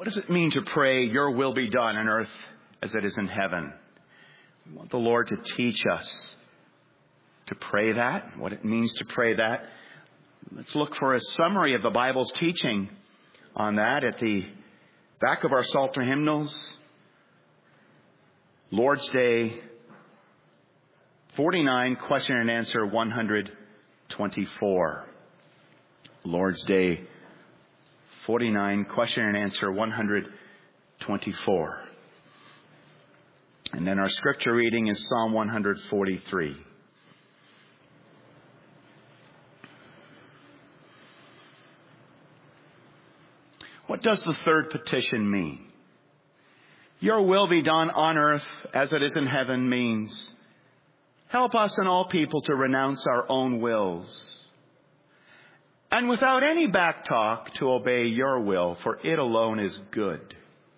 What does it mean to pray, your will be done on earth as it is in heaven? We want the Lord to teach us to pray that, what it means to pray that. Let's look for a summary of the Bible's teaching on that at the back of our Psalter hymnals. Lord's Day 49, question and answer 124. Lord's Day 49, question and answer 124. And then our scripture reading is Psalm 143. What does the third petition mean? Your will be done on earth as it is in heaven means, help us and all people to renounce our own wills, and without any backtalk to obey your will, for it alone is good.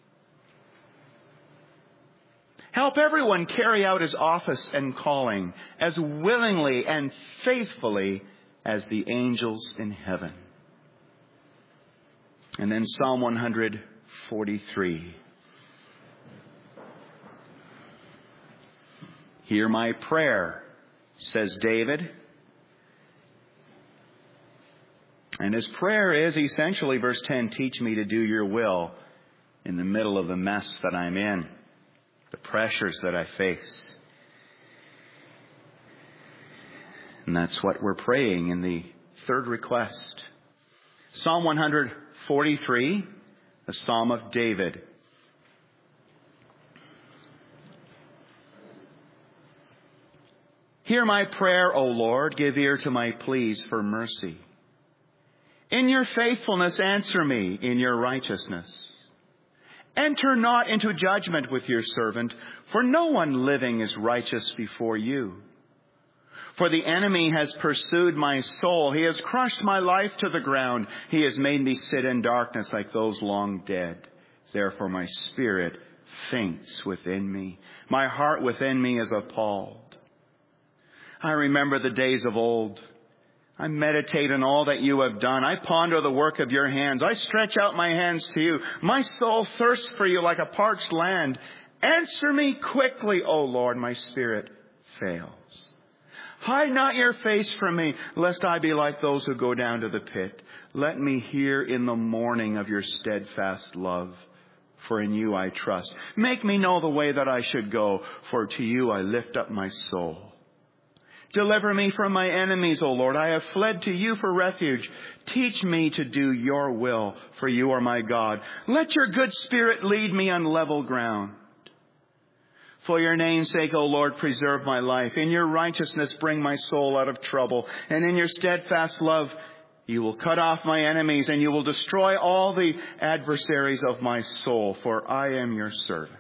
Help everyone carry out his office and calling as willingly and faithfully as the angels in heaven. And then Psalm 143. Hear my prayer, says David. And his prayer is essentially, verse 10, teach me to do your will in the middle of the mess that I'm in, the pressures that I face. And that's what we're praying in the third request. Psalm 143, the Psalm of David. Hear my prayer, O Lord, give ear to my pleas for mercy. In your faithfulness answer me, in your righteousness. Enter not into judgment with your servant, for no one living is righteous before you. For the enemy has pursued my soul. He has crushed my life to the ground. He has made me sit in darkness like those long dead. Therefore my spirit faints within me. My heart within me is appalled. I remember the days of old. I meditate on all that you have done. I ponder the work of your hands. I stretch out my hands to you. My soul thirsts for you like a parched land. Answer me quickly, O Lord, my spirit fails. Hide not your face from me, lest I be like those who go down to the pit. Let me hear in the morning of your steadfast love, for in you I trust. Make me know the way that I should go, for to you I lift up my soul. Deliver me from my enemies, O Lord. I have fled to you for refuge. Teach me to do your will, for you are my God. Let your good spirit lead me on level ground. For your name's sake, O Lord, preserve my life. In your righteousness, bring my soul out of trouble. And in your steadfast love, you will cut off my enemies, and you will destroy all the adversaries of my soul, for I am your servant.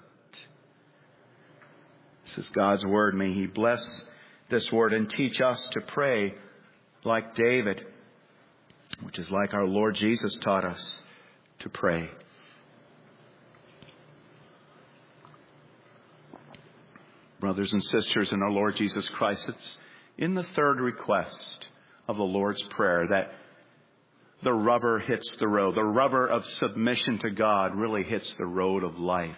This is God's word. May he bless this word and teach us to pray like David, which is like our Lord Jesus taught us to pray. Brothers and sisters in our Lord Jesus Christ, it's in the third request of the Lord's Prayer that the rubber hits the road. The rubber of submission to God really hits the road of life.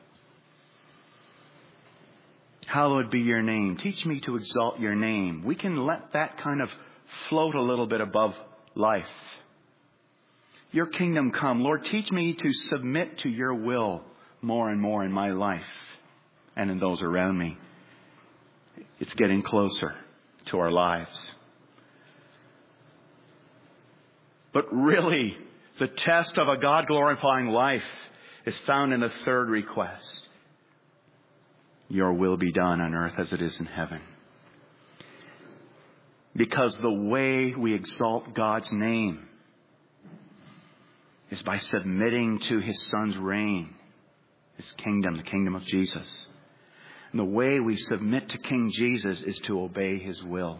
Hallowed be your name. Teach me to exalt your name. We can let that kind of float a little bit above life. Your kingdom come. Lord, teach me to submit to your will more and more in my life and in those around me. It's getting closer to our lives. But really, the test of a God-glorifying life is found in the third request. Your will be done on earth as it is in heaven. Because the way we exalt God's name is by submitting to his Son's reign, his kingdom, the kingdom of Jesus. And the way we submit to King Jesus is to obey his will.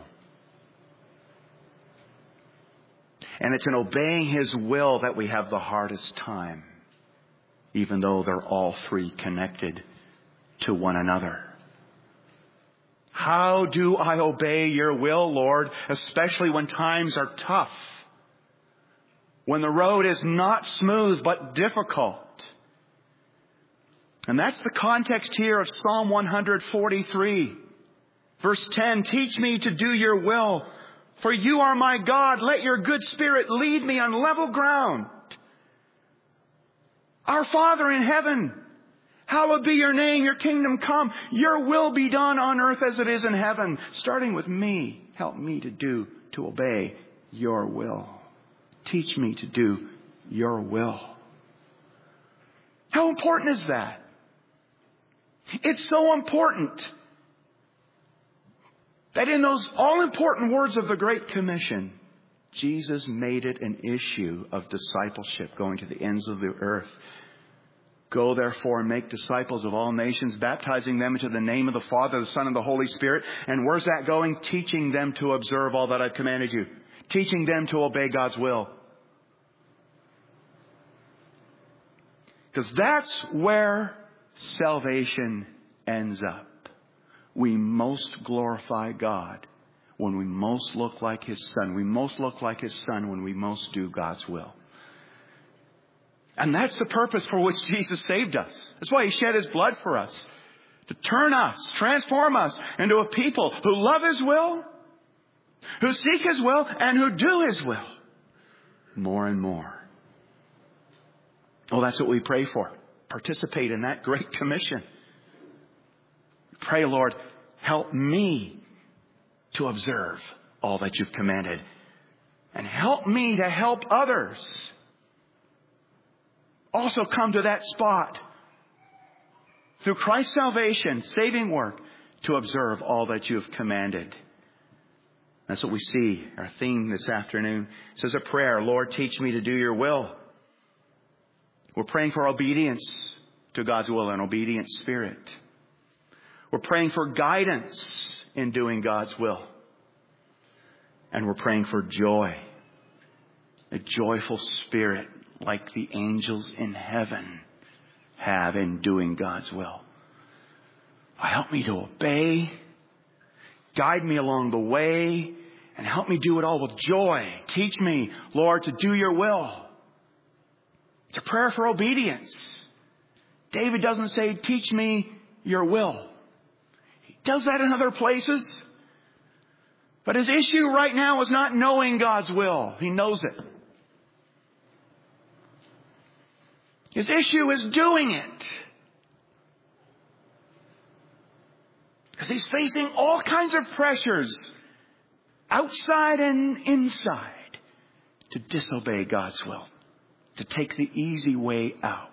And it's in obeying his will that we have the hardest time, even though they're all three connected to one another. How do I obey your will, Lord, especially when times are tough, when the road is not smooth but difficult? And that's the context here of Psalm 143. Verse 10, teach me to do your will, for you are my God. Let your good spirit lead me on level ground. Our Father in heaven, hallowed be your name, your kingdom come. Your will be done on earth as it is in heaven. Starting with me, help me to obey your will. Teach me to do your will. How important is that? It's so important that in those all-important words of the Great Commission, Jesus made it an issue of discipleship, going to the ends of the earth. Go therefore and make disciples of all nations, baptizing them into the name of the Father, the Son, and the Holy Spirit. And where's that going? Teaching them to observe all that I've commanded you. Teaching them to obey God's will. Because that's where salvation ends up. We most glorify God when we most look like His Son. We most look like His Son when we most do God's will. And that's the purpose for which Jesus saved us. That's why He shed His blood for us. To turn us, transform us into a people who love His will, who seek His will, and who do His will more and more. Oh, that's what we pray for. Participate in that Great Commission. Pray, Lord, help me to observe all that you've commanded. And help me to help others also come to that spot through Christ's salvation, saving work, to observe all that you have commanded. That's what we see. Our theme this afternoon says a prayer. Lord, teach me to do your will. We're praying for obedience to God's will, an obedient spirit. We're praying for guidance in doing God's will. And we're praying for joy. A joyful spirit like the angels in heaven have in doing God's will. Help me to obey. Guide me along the way. And help me do it all with joy. Teach me, Lord, to do your will. It's a prayer for obedience. David doesn't say, teach me your will. He does that in other places. But his issue right now is not knowing God's will. He knows it. His issue is doing it. Because he's facing all kinds of pressures, outside and inside, to disobey God's will, to take the easy way out.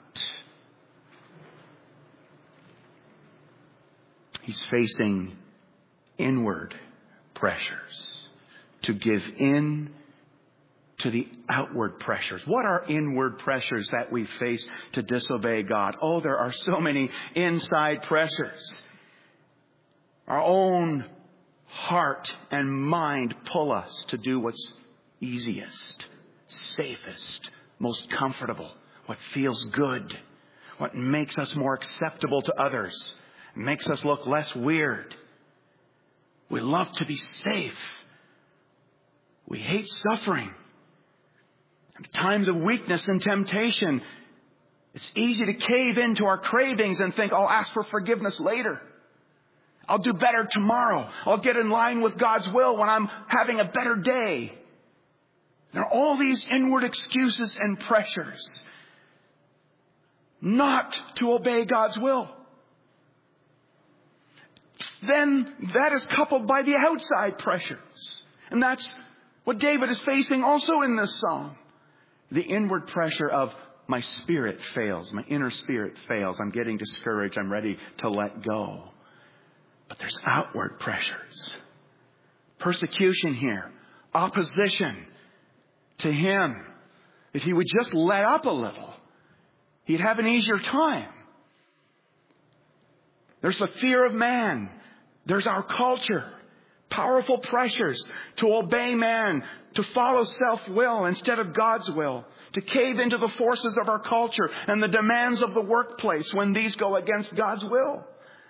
He's facing inward pressures to give in to the outward pressures. What are inward pressures that we face to disobey God? Oh, there are so many inside pressures. Our own heart and mind pull us to do what's easiest, safest, most comfortable, what feels good, what makes us more acceptable to others, makes us look less weird. We love to be safe. We hate suffering. In times of weakness and temptation, it's easy to cave into our cravings and think, I'll ask for forgiveness later. I'll do better tomorrow. I'll get in line with God's will when I'm having a better day. There are all these inward excuses and pressures not to obey God's will. Then that is coupled by the outside pressures. And that's what David is facing also in this psalm. The inward pressure of my spirit fails. My inner spirit fails. I'm getting discouraged. I'm ready to let go. But there's outward pressures. Persecution here. Opposition to him. If he would just let up a little, he'd have an easier time. There's the fear of man. There's our culture. Powerful pressures to obey man, to follow self-will instead of God's will, to cave into the forces of our culture and the demands of the workplace when these go against God's will.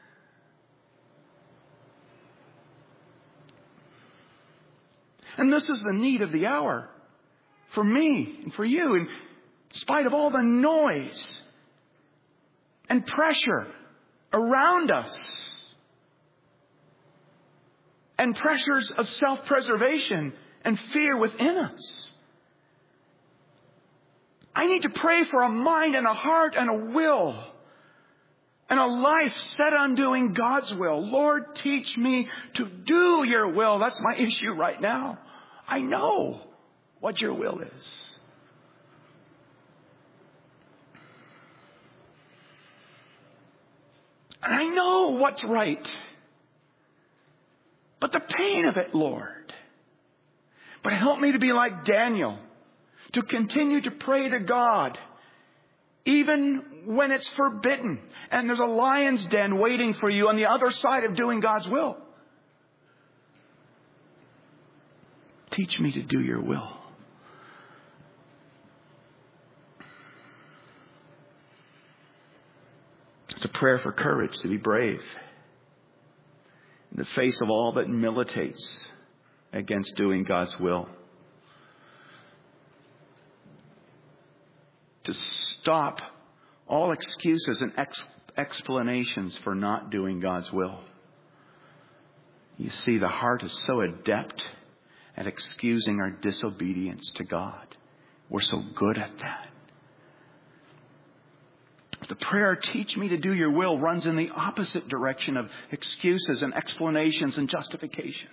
And this is the need of the hour for me and for you. In spite of all the noise, and pressure around us, and pressures of self-preservation and fear within us. I need to pray for a mind and a heart and a will and a life set on doing God's will. Lord, teach me to do your will. That's my issue right now. I know what your will is. And I know what's right. But the pain of it, Lord. But help me to be like Daniel, to continue to pray to God, even when it's forbidden and there's a lion's den waiting for you on the other side of doing God's will. Teach me to do your will. It's a prayer for courage to be brave in the face of all that militates against doing God's will. To stop all excuses and explanations for not doing God's will. You see, the heart is so adept at excusing our disobedience to God. We're so good at that. The prayer, teach me to do your will, runs in the opposite direction of excuses and explanations and justifications.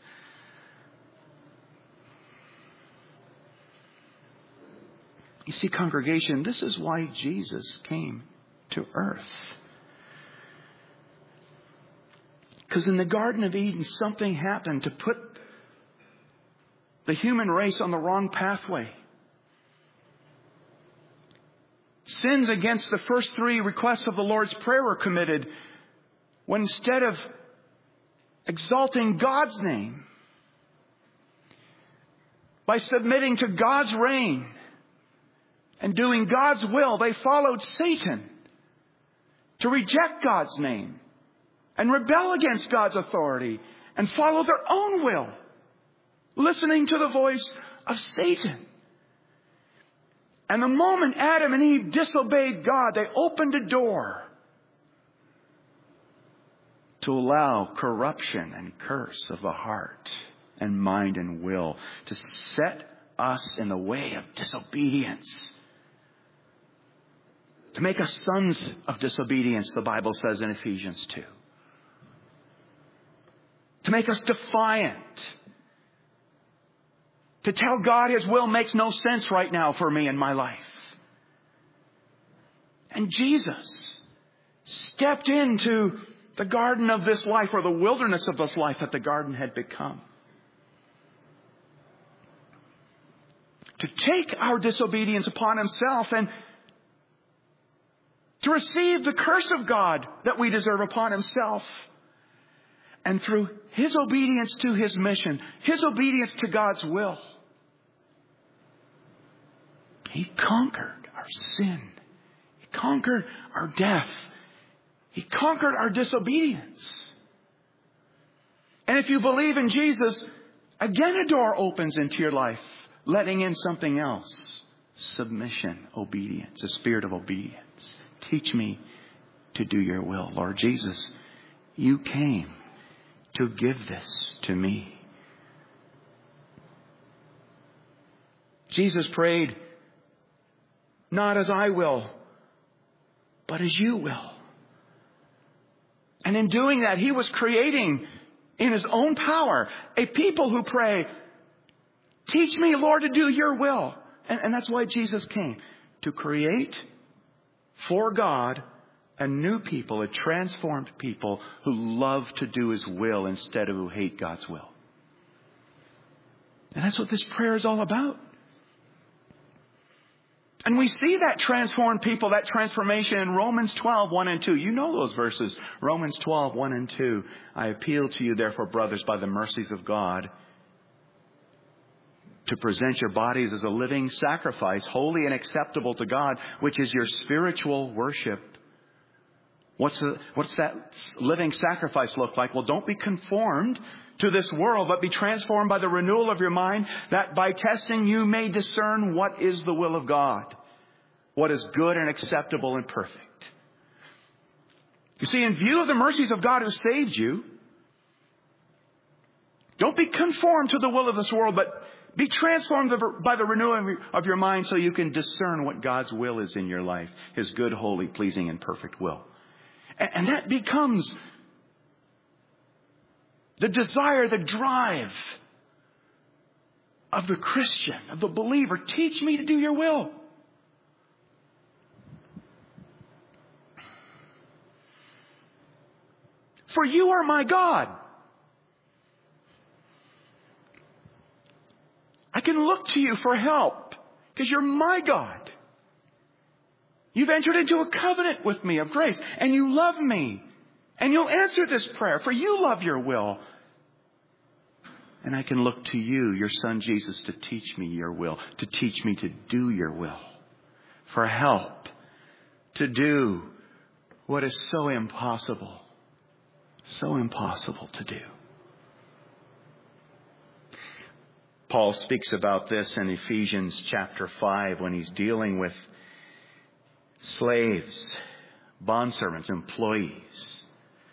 You see, congregation, this is why Jesus came to earth. Because in the Garden of Eden, something happened to put the human race on the wrong pathway. Sins against the first three requests of the Lord's Prayer were committed when instead of exalting God's name by submitting to God's reign and doing God's will, they followed Satan to reject God's name and rebel against God's authority and follow their own will, listening to the voice of Satan. And the moment Adam and Eve disobeyed God, they opened a door to allow corruption and curse of the heart and mind and will to set us in the way of disobedience. To make us sons of disobedience, the Bible says in Ephesians 2. To make us defiant. To tell God His will makes no sense right now for me in my life. And Jesus stepped into the garden of this life, or the wilderness of this life that the garden had become, to take our disobedience upon Himself and to receive the curse of God that we deserve upon Himself. And through His obedience to His mission, His obedience to God's will, He conquered our sin. He conquered our death. He conquered our disobedience. And if you believe in Jesus, again a door opens into your life, letting in something else. Submission, obedience, a spirit of obedience. Teach me to do your will. Lord Jesus, you came to give this to me. Jesus prayed, not as I will, but as you will. And in doing that, He was creating in His own power a people who pray, teach me, Lord, to do your will. And that's why Jesus came, to create for God a new people, a transformed people who love to do His will instead of who hate God's will. And that's what this prayer is all about. And we see that transformed people, that transformation in Romans 12, 1 and 2. You know those verses. Romans 12, 1 and 2. I appeal to you, therefore, brothers, by the mercies of God, to present your bodies as a living sacrifice, holy and acceptable to God, which is your spiritual worship. What's that living sacrifice look like? Well, don't be conformed to this world, but be transformed by the renewal of your mind, that by testing you may discern what is the will of God, what is good and acceptable and perfect. You see, in view of the mercies of God who saved you, don't be conformed to the will of this world, but be transformed by the renewing of your mind so you can discern what God's will is in your life, His good, holy, pleasing, and perfect will. And that becomes the desire, the drive of the Christian, of the believer. Teach me to do your will. For you are my God. I can look to you for help because you're my God. You've entered into a covenant with me of grace, and you love me. And you'll answer this prayer, for you love your will. And I can look to you, your Son Jesus, to teach me your will, to teach me to do your will, for help to do what is so impossible to do. Paul speaks about this in Ephesians chapter 5 when he's dealing with slaves, bondservants, employees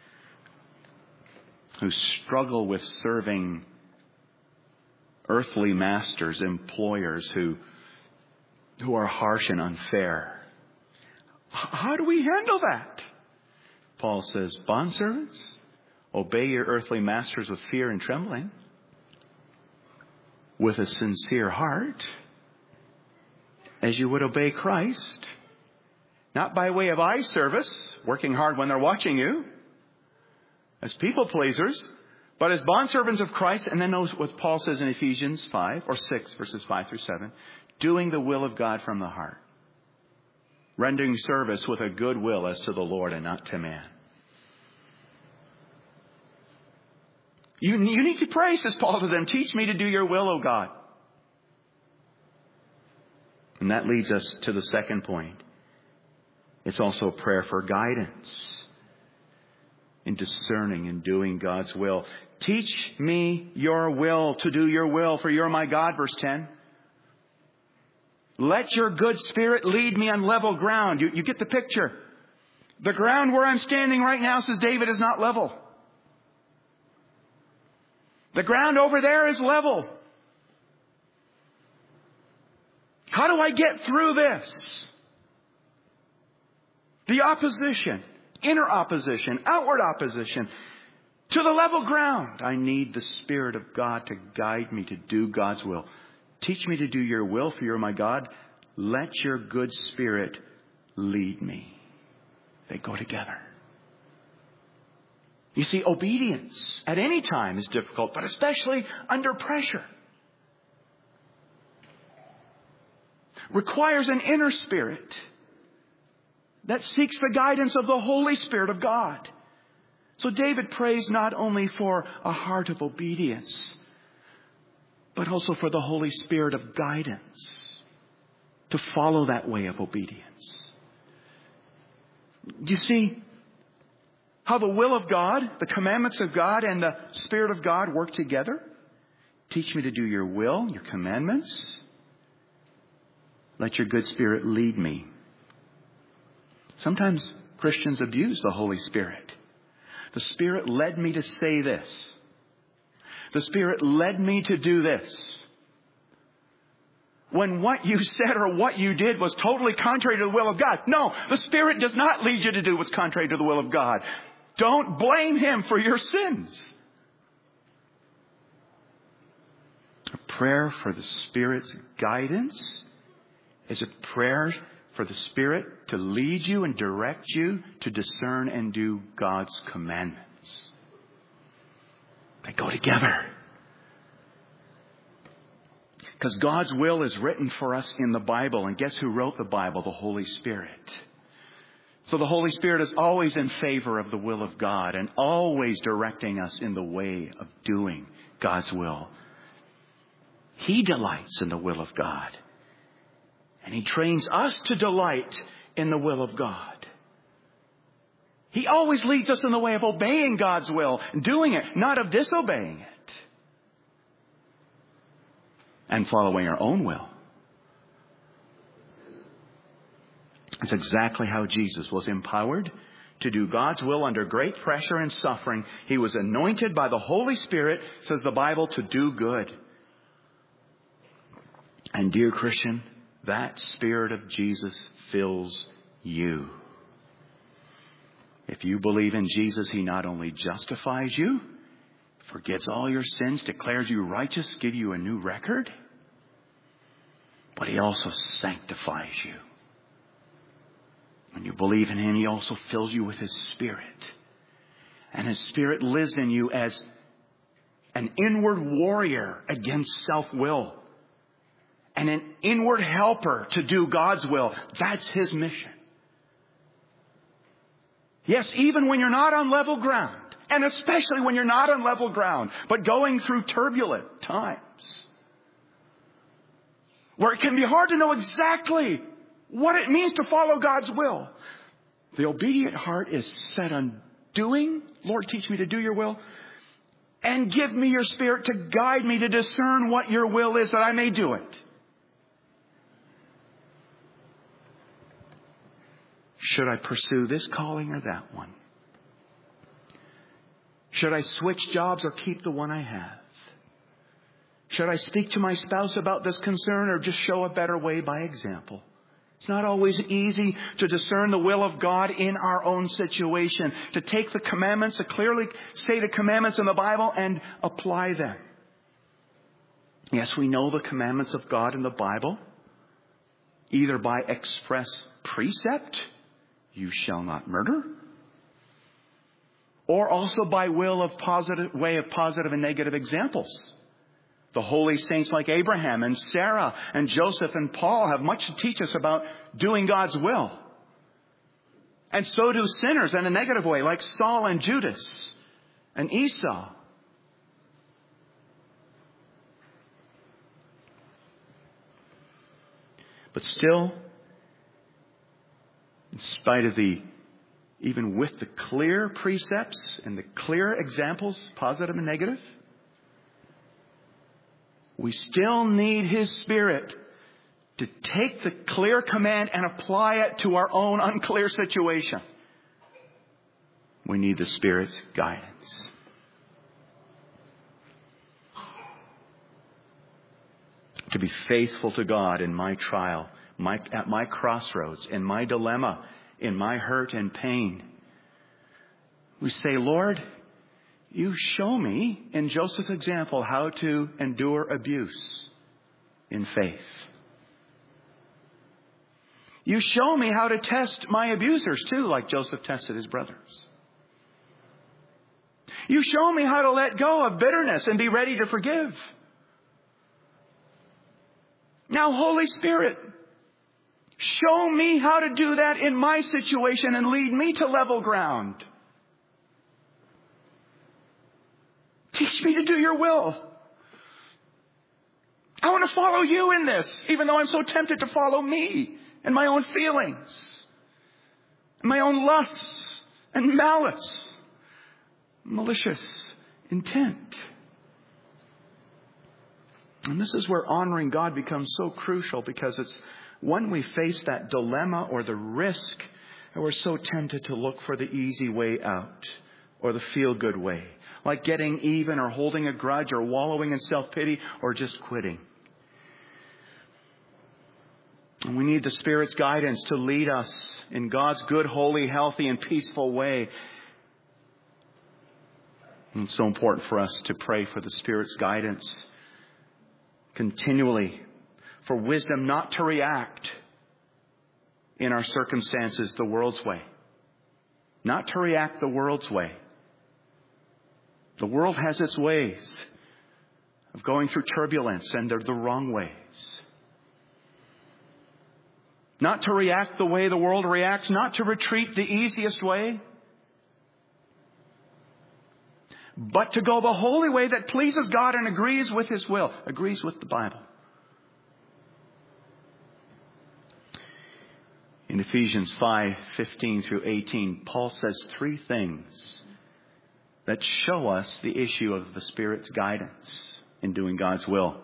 who struggle with serving earthly masters, employers who are harsh and unfair. How do we handle that? Paul says, bondservants, obey your earthly masters with fear and trembling, with a sincere heart, as you would obey Christ, not by way of eye service, working hard when they're watching you, as people pleasers, but as bondservants of Christ. And then notice what Paul says in Ephesians 5 or 6, verses 5 through 7, doing the will of God from the heart, rendering service with a good will as to the Lord and not to man. You need to pray, says Paul to them. Teach me to do your will, O God. And that leads us to the second point. It's also a prayer for guidance in discerning and doing God's will. Teach me your will, to do your will, for you're my God, verse 10. Let your good spirit lead me on level ground. You get the picture. The ground where I'm standing right now, says David, is not level. The ground over there is level. How do I get through this? The opposition, inner opposition, outward opposition, to the level ground. I need the Spirit of God to guide me to do God's will. Teach me to do your will, for you're my God. Let your good spirit lead me. They go together. You see, obedience at any time is difficult, but especially under pressure. Requires an inner spirit that seeks the guidance of the Holy Spirit of God. So David prays not only for a heart of obedience, but also for the Holy Spirit of guidance to follow that way of obedience. Do you see how the will of God, the commandments of God, and the Spirit of God work together? Teach me to do your will, your commandments. Let your good Spirit lead me. Sometimes Christians abuse the Holy Spirit. The Spirit led me to say this. The Spirit led me to do this. When what you said or what you did was totally contrary to the will of God. No, the Spirit does not lead you to do what's contrary to the will of God. Don't blame Him for your sins. A prayer for the Spirit's guidance is a prayer for the Spirit to lead you and direct you to discern and do God's commandments. They go together. Because God's will is written for us in the Bible. And guess who wrote the Bible? The Holy Spirit. So the Holy Spirit is always in favor of the will of God and always directing us in the way of doing God's will. He delights in the will of God. And He trains us to delight in the will of God. He always leads us in the way of obeying God's will and doing it, not of disobeying it and following our own will. It's exactly how Jesus was empowered to do God's will under great pressure and suffering. He was anointed by the Holy Spirit, says the Bible, to do good. And dear Christian, that Spirit of Jesus fills you. If you believe in Jesus, He not only justifies you, forgives all your sins, declares you righteous, gives you a new record, but He also sanctifies you. When you believe in Him, He also fills you with His Spirit. And His Spirit lives in you as an inward warrior against self-will. And an inward helper to do God's will. That's His mission. Yes, even when you're not on level ground. And especially when you're not on level ground, but going through turbulent times. Where it can be hard to know exactly what it means to follow God's will. The obedient heart is set on doing. Lord, teach me to do your will. And give me your Spirit to guide me to discern what your will is that I may do it. Should I pursue this calling or that one? Should I switch jobs or keep the one I have? Should I speak to my spouse about this concern or just show a better way by example? It's not always easy to discern the will of God in our own situation. To take the commandments, to clearly say the commandments in the Bible and apply them. Yes, we know the commandments of God in the Bible. Either by express precept, you shall not murder. Or also by way of positive and negative examples. The holy saints like Abraham and Sarah and Joseph and Paul have much to teach us about doing God's will. And so do sinners in a negative way, like Saul and Judas and Esau. But still, in spite of even with the clear precepts and the clear examples, positive and negative, we still need His Spirit to take the clear command and apply it to our own unclear situation. We need the Spirit's guidance. To be faithful to God in my trial, at my crossroads, in my dilemma, in my hurt and pain. We say, Lord, you show me, in Joseph's example, how to endure abuse in faith. You show me how to test my abusers too, like Joseph tested his brothers. You show me how to let go of bitterness and be ready to forgive. Now, Holy Spirit, show me how to do that in my situation and lead me to level ground. Teach me to do your will. I want to follow you in this, even though I'm so tempted to follow me and my own feelings, and my own lusts and malice, malicious intent. And this is where honoring God becomes so crucial, because it's when we face that dilemma or the risk that we're so tempted to look for the easy way out or the feel-good way, like getting even or holding a grudge or wallowing in self-pity or just quitting. And we need the Spirit's guidance to lead us in God's good, holy, healthy, and peaceful way. And it's so important for us to pray for the Spirit's guidance continually, for wisdom not to react in our circumstances the world's way. Not to react the world's way. The world has its ways of going through turbulence, and they're the wrong ways. Not to react the way the world reacts, not to retreat the easiest way, but to go the holy way that pleases God and agrees with His will, agrees with the Bible. In Ephesians 5:15 through 18, Paul says three things that show us the issue of the Spirit's guidance in doing God's will.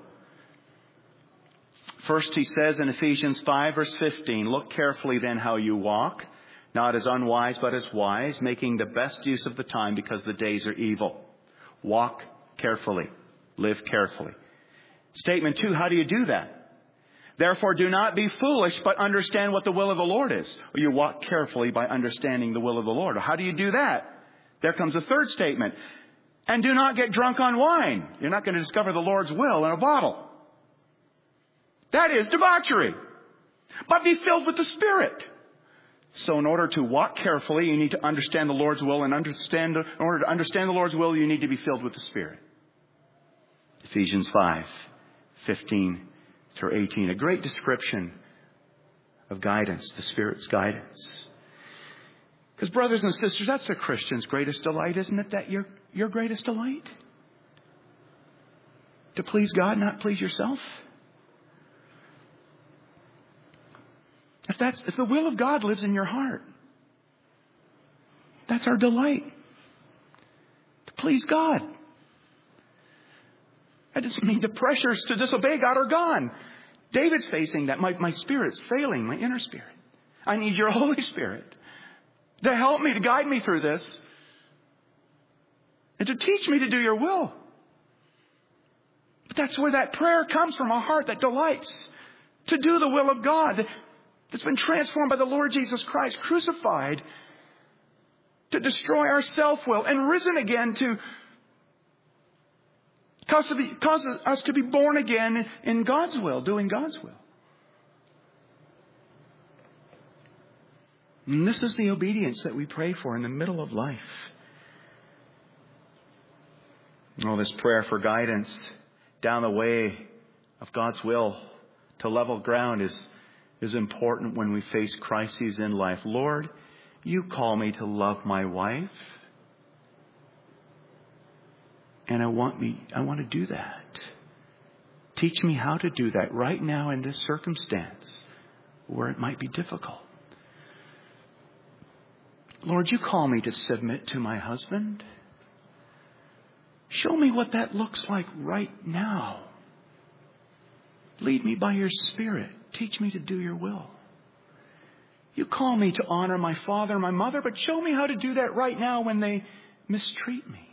First, he says in Ephesians 5 verse 15, look carefully then how you walk, Not as unwise, but as wise, making the best use of the time because the days are evil. Walk carefully. Live carefully. Statement 2, how do you do that? Therefore, do not be foolish, but understand what the will of the Lord is. Or you walk carefully by understanding the will of the Lord. How do you do that? There comes a third statement. And do not get drunk on wine. You're not going to discover the Lord's will in a bottle. That is debauchery. But be filled with the Spirit. So in order to walk carefully, you need to understand the Lord's will. And in order to understand the Lord's will, you need to be filled with the Spirit. Ephesians 5:15 through 18. A great description of guidance, the Spirit's guidance. Because brothers and sisters, that's the Christian's greatest delight, isn't it? That your greatest delight? To please God, not please yourself? If the will of God lives in your heart, that's our delight. To please God. That doesn't mean the pressures to disobey God are gone. David's facing that. My spirit's failing, my inner spirit. I need your Holy Spirit to help me, to guide me through this, and to teach me to do your will. But that's where that prayer comes from, a heart that delights to do the will of God, that's been transformed by the Lord Jesus Christ, crucified to destroy our self-will, and risen again to cause us to be born again in God's will, doing God's will. And this is the obedience that we pray for in the middle of life. Oh, this prayer for guidance down the way of God's will to level ground is important when we face crises in life. Lord, you call me to love my wife. And I want to do that. Teach me how to do that right now in this circumstance where it might be difficult. Lord, you call me to submit to my husband. Show me what that looks like right now. Lead me by your Spirit. Teach me to do your will. You call me to honor my father and my mother, but show me how to do that right now when they mistreat me.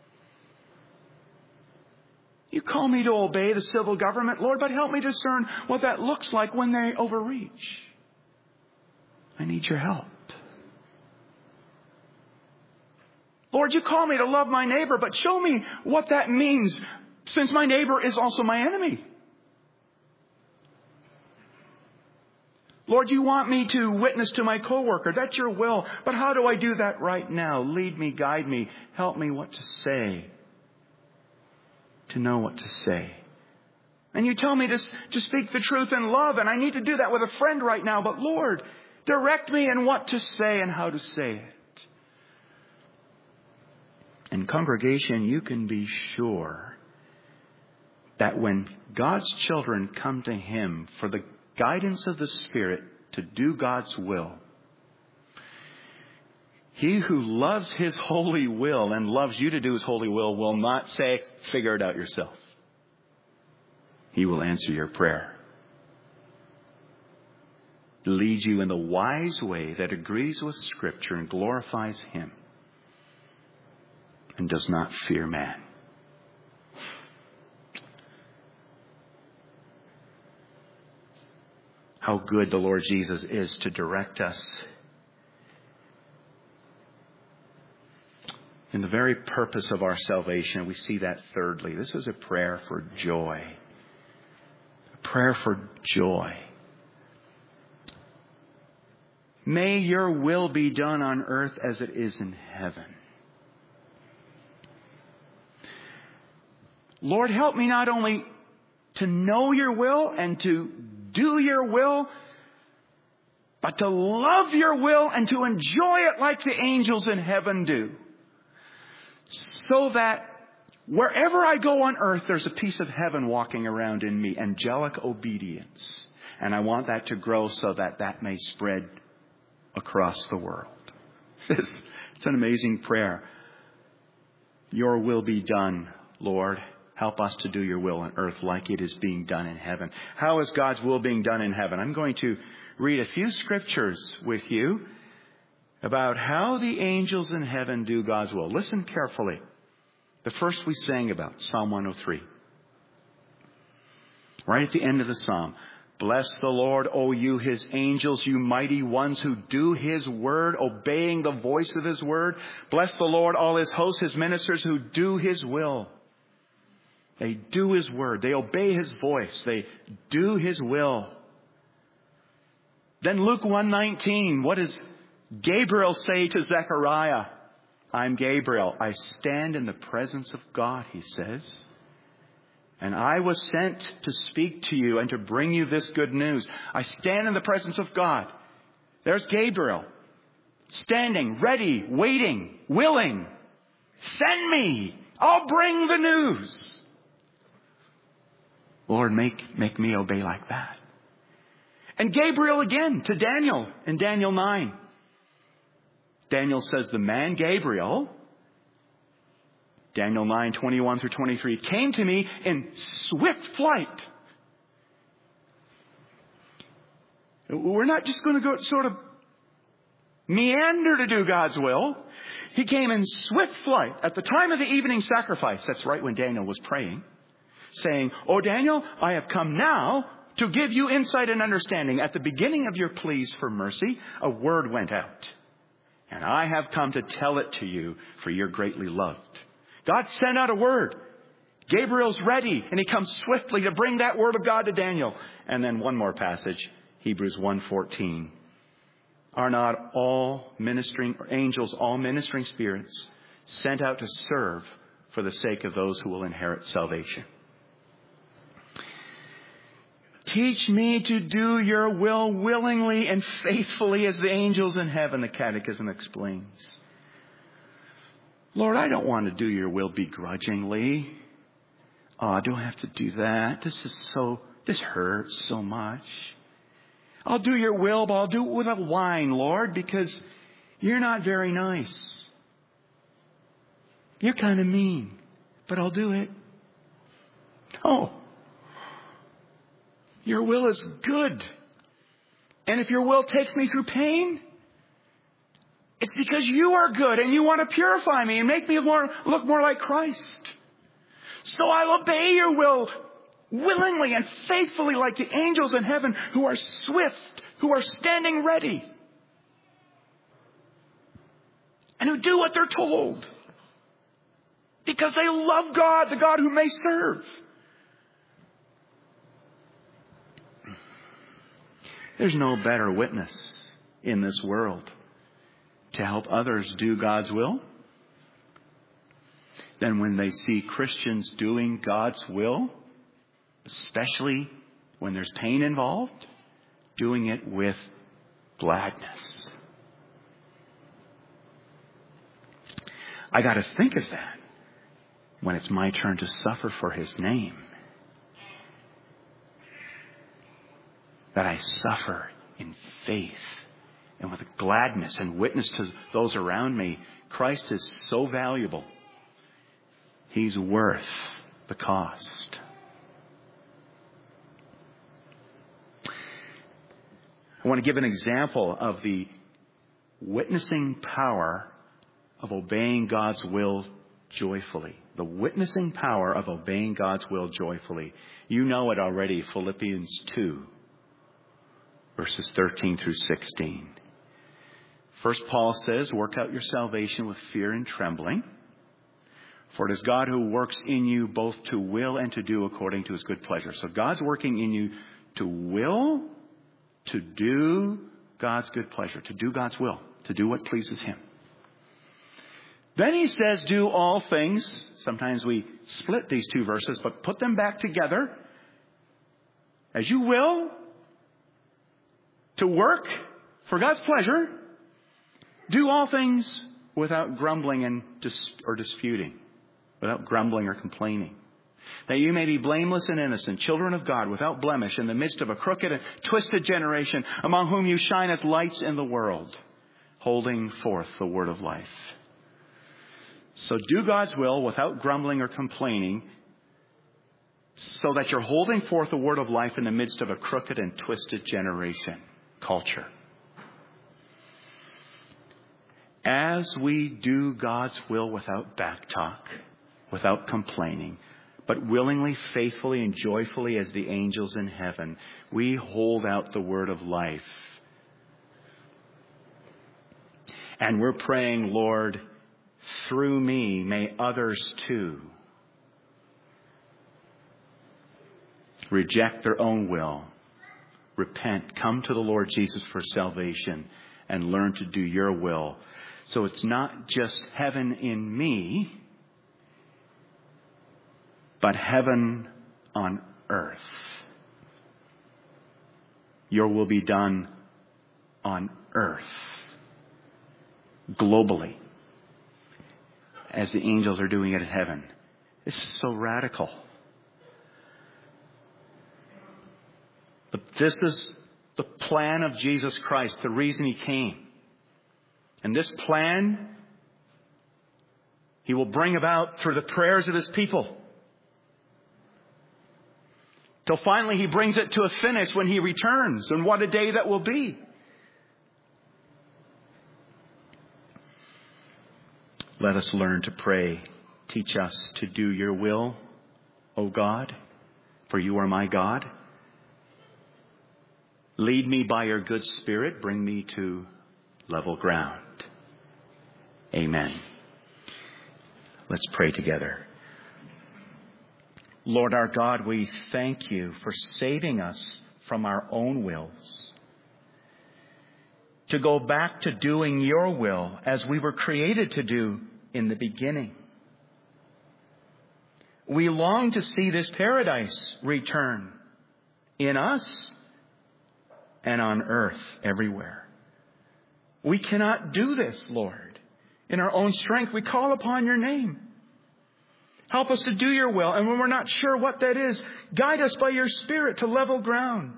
You call me to obey the civil government, Lord, but help me discern what that looks like when they overreach. I need your help. Lord, you call me to love my neighbor, but show me what that means, since my neighbor is also my enemy. Lord, you want me to witness to my coworker. That's your will. But how do I do that right now? Lead me, guide me, help me what to say. To know what to say. And you tell me to speak the truth in love, and I need to do that with a friend right now. But Lord, direct me in what to say and how to say it. And congregation, you can be sure that when God's children come to Him for the guidance of the Spirit to do God's will, He who loves His holy will and loves you to do His holy will not say, figure it out yourself. He will answer your prayer. Lead you in the wise way that agrees with Scripture and glorifies Him and does not fear man. How good the Lord Jesus is to direct us in the very purpose of our salvation. We see that thirdly. This is a prayer for joy. A prayer for joy. May your will be done on earth as it is in heaven. Lord, help me not only to know your will and to do your will, but to love your will and to enjoy it like the angels in heaven do. So that wherever I go on earth, there's a piece of heaven walking around in me. Angelic obedience. And I want that to grow so that may spread across the world. It's an amazing prayer. Your will be done, Lord. Help us to do your will on earth like it is being done in heaven. How is God's will being done in heaven? I'm going to read a few scriptures with you about how the angels in heaven do God's will. Listen carefully. The first we sang about, Psalm 103. Right at the end of the psalm. Bless the Lord, O you, his angels, you mighty ones who do his word, obeying the voice of his word. Bless the Lord, all his hosts, his ministers who do his will. They do his word. They obey his voice. They do his will. Then Luke 1:19, what does Gabriel say to Zechariah? I'm Gabriel. I stand in the presence of God, he says. And I was sent to speak to you and to bring you this good news. I stand in the presence of God. There's Gabriel. Standing, ready, waiting, willing. Send me. I'll bring the news. Lord, make me obey like that. And Gabriel again to Daniel in Daniel 9. Daniel says the man Gabriel, Daniel 9:21 through 23, came to me in swift flight. We're not just going to go sort of meander to do God's will. He came in swift flight at the time of the evening sacrifice. That's right when Daniel was praying, saying, "O Daniel, I have come now to give you insight and understanding. At the beginning of your pleas for mercy, a word went out. And I have come to tell it to you, for you're greatly loved." God sent out a word. Gabriel's ready, and he comes swiftly to bring that word of God to Daniel. And then one more passage, Hebrews 1:14. Are not all ministering angels, all ministering spirits, sent out to serve for the sake of those who will inherit salvation? Teach me to do your will willingly and faithfully as the angels in heaven, the Catechism explains. Lord, I don't want to do your will begrudgingly. Oh, do I have to do that? This hurts so much. I'll do your will, but I'll do it with a whine, Lord, because you're not very nice. You're kind of mean, but I'll do it. No. Your will is good. And if your will takes me through pain, it's because you are good and you want to purify me and make me look more like Christ. So I'll obey your will willingly and faithfully like the angels in heaven who are swift, who are standing ready, and who do what they're told because they love God, the God whom they serve. There's no better witness in this world to help others do God's will than when they see Christians doing God's will, especially when there's pain involved, doing it with gladness. I got to think of that when it's my turn to suffer for his name. That I suffer in faith and with gladness and witness to those around me. Christ is so valuable. He's worth the cost. I want to give an example of the witnessing power of obeying God's will joyfully. The witnessing power of obeying God's will joyfully. You know it already, Philippians 2. Verses 13 through 16. First, Paul says, work out your salvation with fear and trembling. For it is God who works in you both to will and to do according to his good pleasure. So God's working in you to will, to do God's good pleasure, to do God's will, to do what pleases him. Then he says, do all things. Sometimes we split these two verses, but put them back together. As you will, to work for God's pleasure, do all things without grumbling or disputing, without grumbling or complaining, that you may be blameless and innocent, children of God, without blemish, in the midst of a crooked and twisted generation, among whom you shine as lights in the world, holding forth the word of life. So do God's will without grumbling or complaining, so that you're holding forth the word of life in the midst of a crooked and twisted generation. Culture. As we do God's will without backtalk, without complaining, but willingly, faithfully, and joyfully as the angels in heaven, we hold out the word of life. And we're praying, Lord, through me, may others too reject their own will, repent, come to the Lord Jesus for salvation, and learn to do your will. So it's not just heaven in me, but heaven on earth. Your will be done on earth, globally, as the angels are doing it in heaven. This is so radical. But this is the plan of Jesus Christ, the reason He came. And this plan He will bring about through the prayers of His people. Till finally He brings it to a finish when He returns. And what a day that will be. Let us learn to pray. Teach us to do your will, O God, for you are my God. Lead me by your good Spirit. Bring me to level ground. Amen. Let's pray together. Lord our God, we thank you for saving us from our own wills, to go back to doing your will as we were created to do in the beginning. We long to see this paradise return in us and on earth everywhere. We cannot do this, Lord, in our own strength. We call upon your name. Help us to do your will. And when we're not sure what that is, guide us by your Spirit to level ground.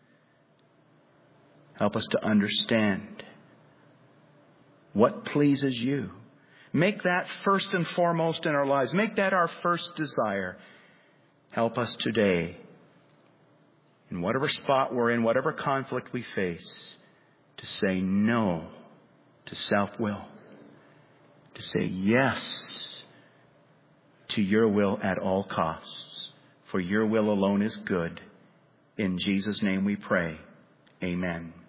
Help us to understand what pleases you. Make that first and foremost in our lives. Make that our first desire. Help us today, in whatever spot we're in, whatever conflict we face, to say no to self-will. To say yes to your will at all costs. For your will alone is good. In Jesus' name we pray. Amen.